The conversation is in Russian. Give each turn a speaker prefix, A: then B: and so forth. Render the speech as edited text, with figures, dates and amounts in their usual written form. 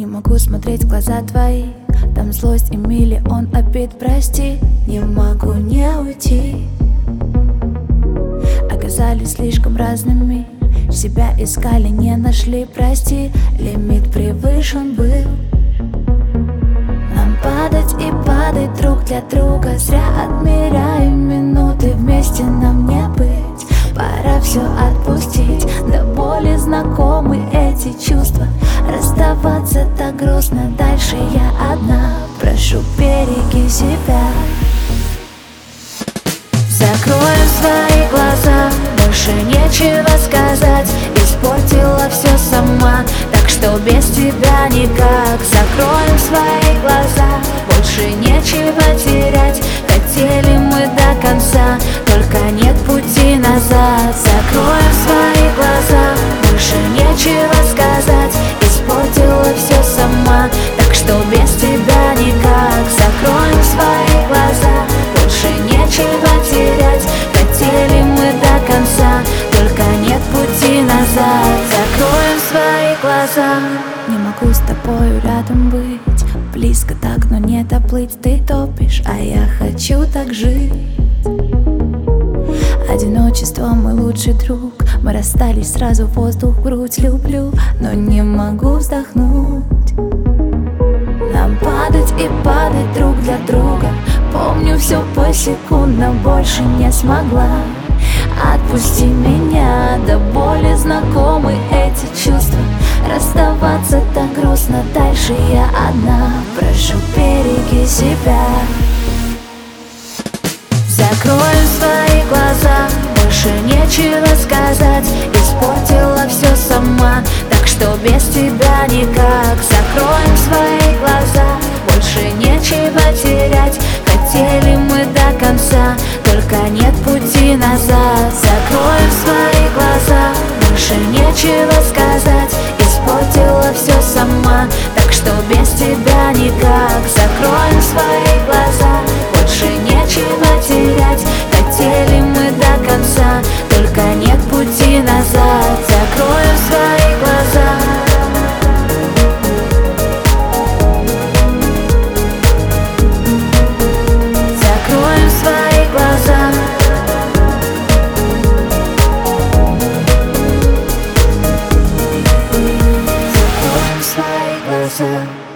A: Не могу смотреть в глаза твои, там злость и миллион обид, прости. Не могу не уйти. Оказались слишком разными, себя искали, не нашли, прости. Лимит превышен был. Нам падать и падать друг для друга, зря отмеряем минуты, вместе нам не быть. Пора все отпустить, до боли знакомы эти чувства. Расставаться так грустно, дальше я одна. Прошу, береги себя. Закроем свои глаза, больше нечего сказать. Испортила все сама, так что без тебя никак. Закроем свои глаза, больше нечего терять. Хотели мы до конца, только нет пути назад. Закроем свои глаза, больше нечего сказать. Испортила все сама, так что без тебя никак. Закроем свои глаза, больше нечего терять. Хотели мы до конца, только нет пути назад. Закроем свои глаза. Не могу с тобою рядом быть, близко так, но не доплыть. Ты топишь, а я хочу так жить. Одиночество мой лучший друг, мы расстались сразу, воздух в грудь. Люблю, но не могу вздохнуть. Нам падать и падать друг для друга. Помню все посекундно, больше не смогла. Отпусти меня, до боли знакомы эти чувства. Расставаться так грустно, дальше я одна. Прошу, береги себя. Закроем свои глаза, больше нечего сказать. Испортила все сама, так что без тебя никак. Закроем свои глаза, больше нечего терять. Хотели мы до конца, только нет пути назад. Закроем свои глаза, больше нечего сказать. Испортила все сама, так что без тебя никак. Закроем свои глаза, больше нечего терять. Хотели мы до конца, только нет пути назад. Закроем свои глаза. Закроем свои глаза. Закроем свои глаза.